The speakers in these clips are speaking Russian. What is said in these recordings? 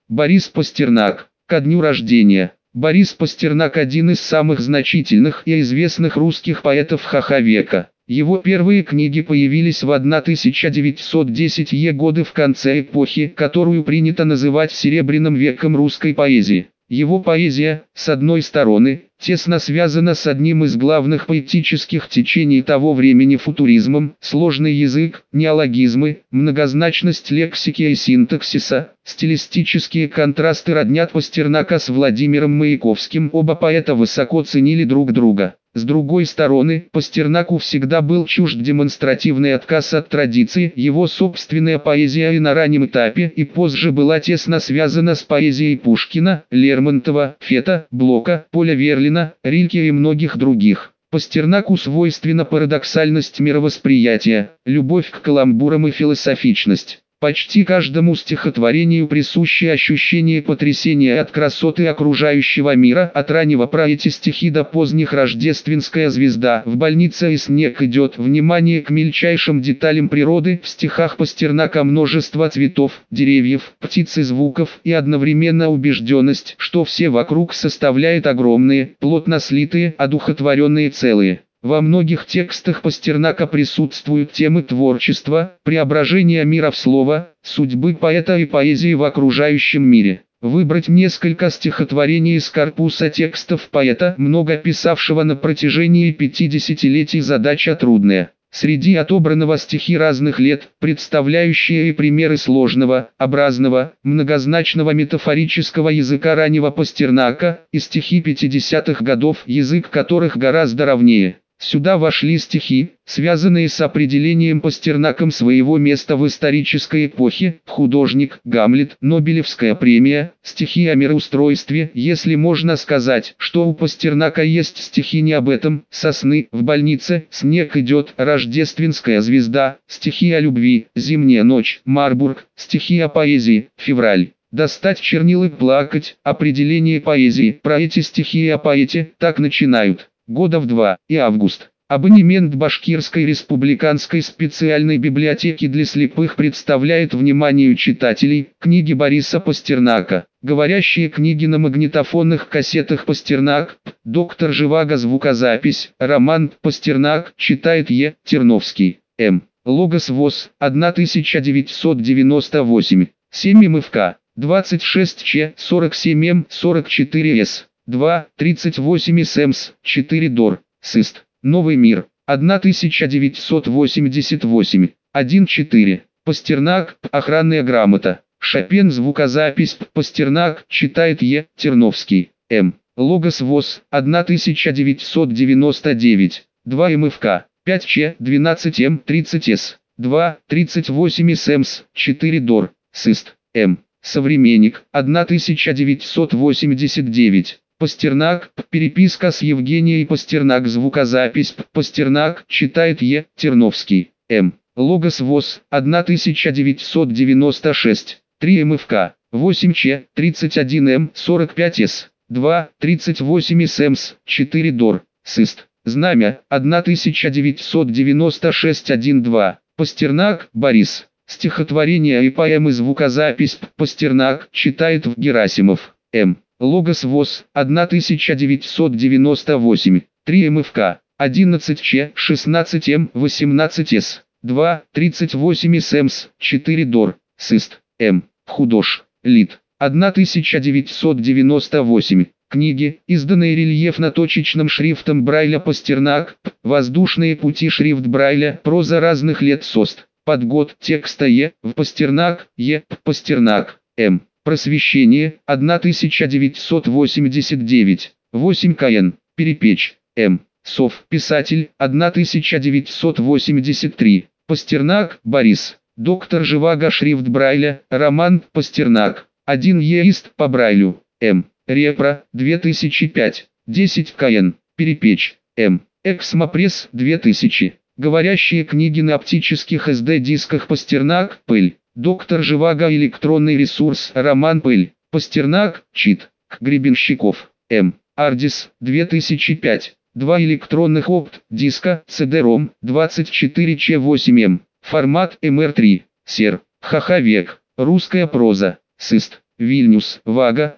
Борис Пастернак. Ко дню рождения. Борис Пастернак – один из самых значительных и известных русских поэтов ХХ века. Его первые книги появились в 1910-е годы в конце эпохи, которую принято называть Серебряным веком русской поэзии. Его поэзия, с одной стороны, тесно связана с одним из главных поэтических течений того времени – футуризмом, сложный язык, неологизмы, многозначность лексики и синтаксиса, стилистические контрасты роднят Пастернака с Владимиром Маяковским, оба поэта высоко ценили друг друга. С другой стороны, Пастернаку всегда был чужд демонстративный отказ от традиции, его собственная поэзия и на раннем этапе и позже была тесно связана с поэзией Пушкина, Лермонтова, Фета, Блока, Поля Верлина, Рильке и многих других. Пастернаку свойственна парадоксальность мировосприятия, любовь к каламбурам и философичность. Почти каждому стихотворению присуще ощущение потрясения от красоты окружающего мира, от раннего про эти стихи до поздних «Рождественская звезда», «В больнице и снег идет», внимание к мельчайшим деталям природы, в стихах Пастернака множество цветов, деревьев, птиц и звуков, и одновременно убежденность, что все вокруг составляет огромные, плотно слитые, одухотворенные целые. Во многих текстах Пастернака присутствуют темы творчества, преображения мира в слово, судьбы поэта и поэзии в окружающем мире. Выбрать несколько стихотворений из корпуса текстов поэта, много писавшего на протяжении 50-летий, задача трудная. Среди отобранного стихи разных лет, представляющие и примеры сложного, образного, многозначного метафорического языка раннего Пастернака, и стихи 50-х годов, язык которых гораздо ровнее. Сюда вошли стихи, связанные с определением Пастернаком своего места в исторической эпохе, художник, Гамлет, Нобелевская премия, стихи о мироустройстве, если можно сказать, что у Пастернака есть стихи не об этом, сосны, в больнице, снег идет, рождественская звезда, стихи о любви, зимняя ночь, Марбург, стихи о поэзии, февраль. Достать чернил и плакать, определение поэзии, про эти стихи и о поэте, так начинают. Года в 2, и август. Абонемент Башкирской республиканской специальной библиотеки для слепых представляет вниманию читателей книги Бориса Пастернака. Говорящие книги на магнитофонных кассетах. Пастернак, доктор Живаго, звукозапись, роман Пастернак, читает Е. Терновский, М. Логос ВОЗ, 1998. 7 МФК, 26 Ч, 47 М, 44 С. 2, 38 СМС, 4 ДОР, СИСТ, Новый мир, 1988, 1-4, Пастернак, охранная грамота, Шопен, звукозапись, Пастернак, читает Е. Терновский, М. Логос ВОЗ, 1999, 2 МФК, 5 Ч, 12 М, 30 С, 2, 38 СМС, 4 ДОР, СИСТ, М. Современник, 1989. Пастернак, переписка с Евгенией Пастернак, звукозапись, Пастернак, читает Е. Терновский, М. Логос ВОЗ, 1996, 3 МФК, 8 Ч, 31 М, 45 С, 2, 38 СМС, 4 ДОР, СИСТ, Знамя, 1996, 1-2, Пастернак, Борис, стихотворения и поэмы, звукозапись, Пастернак, читает В. Герасимов, М. Логос ВОЗ, 1998, 3 МФК, 11 Ч, 16 М, 18 С, 2, 38 СМС, 4 ДОР, СИСТ, М. Худож, Лид, 1998. Книги, изданные рельефно-точечным шрифтом Брайля. Пастернак, воздушные пути, шрифт Брайля, проза разных лет, СОСТ. Подгод текста Е. В. Пастернак, Е. Пастернак, М. Просвещение, 1989, 8 КН, Перепечь, М. Сов, писатель, 1983, Пастернак, Борис, доктор Живаго, шрифт Брайля, роман Пастернак, 1 Еист по Брайлю, М. Репро, 2005, 10 КН, Перепечь, М. Эксмопресс, 2000. Говорящие книги на оптических SD-дисках. Пастернак, Пыль, доктор Живаго, электронный ресурс, роман Пыль, Пастернак, чит, Гребенщиков, М. Ардис, 2005, 2 электронных опт-диска, CD-ROM, 24 Ч8М, формат МР3, Сер, ХХ век, русская проза, СИСТ, Вильнюс, Вага,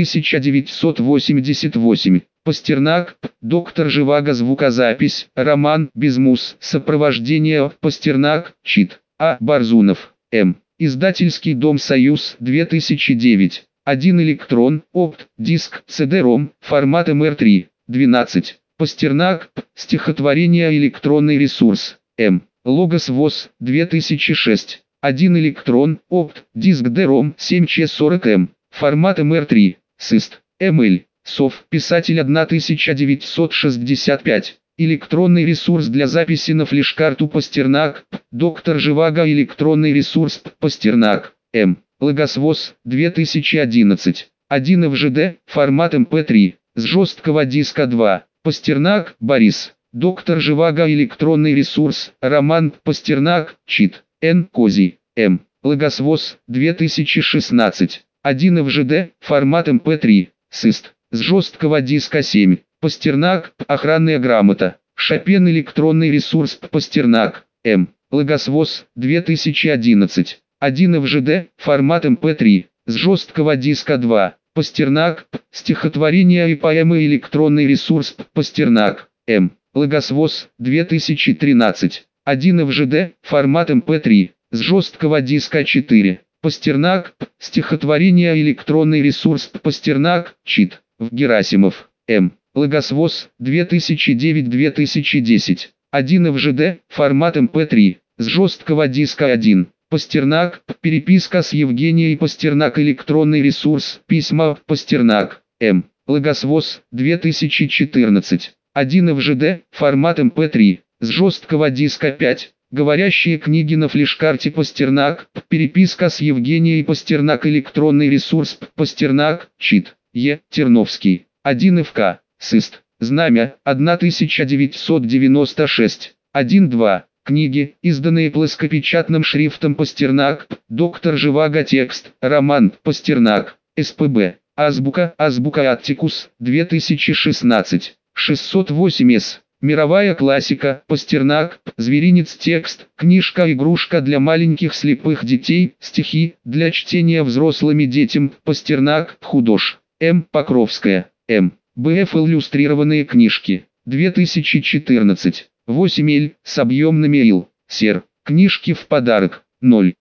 1988. Пастернак, доктор Живаго, звукозапись, роман «Безмуз», сопровождение, Пастернак, чит. А. Барзунов, М. Издательский дом «Союз», 2009. 1 электрон, опт, диск, CD-ROM, формат MR3, 12. Пастернак, стихотворение, электронный ресурс, М. Логос ВОЗ, 2006. 1 электрон, опт, диск D-ROM, 7Ч40М, формат MR3, SIST, ML. СОВ, писатель, 1965. Электронный ресурс для записи на флеш-карту Пастернак, доктор Живаго, электронный ресурс Пастернак, М. Логосвоз, 2011. 1 FGD, формат MP3, с жесткого диска 2. Пастернак, Борис. Доктор Живаго, электронный ресурс, роман Пастернак, чит. Н. Кози, М. Логосвоз, 2016. 1 FGD, формат MP3, SIST. С жесткого диска 7. Пастернак, охранная грамота. Шопен, электронный ресурс Пастернак, М. Логосвоз, 2011. 1 FGD, формат MP3, с жесткого диска 2. Пастернак, стихотворение и поэмы, электронный ресурс Пастернак, М. Логосвоз, 2013. 1 FGD, формат MP3, с жесткого диска 4. Пастернак, стихотворение, электронный ресурс Пастернак, чит. В. Герасимов, М. Логосвоз, 2009-2010. 1 FGD, формат MP3, с жесткого диска 1. Пастернак, переписка с Евгенией Пастернак, электронный ресурс, письма, Пастернак, М. Логосвоз, 2014. 1 FGD, формат MP3, с жесткого диска 5. Говорящие книги на флеш-карте Пастернак, переписка с Евгенией Пастернак, электронный ресурс, Пастернак, чит. Е. Терновский. 1 ФК, СИСТ. Знамя, 1996. 1-2. Книги, изданные плоскопечатным шрифтом Пастернак, доктор Живаго, текст, роман Пастернак, СПБ. Азбука, Азбука Аттикус, 2016. 608 С. Мировая классика, Пастернак, зверинец, текст, книжка-игрушка для маленьких слепых детей, стихи, для чтения взрослыми детям, Пастернак, худож. М. Покровская, М. БФ. Иллюстрированные книжки, 2014. 8 Л. С объемными ил. Сер. Книжки в подарок, 0.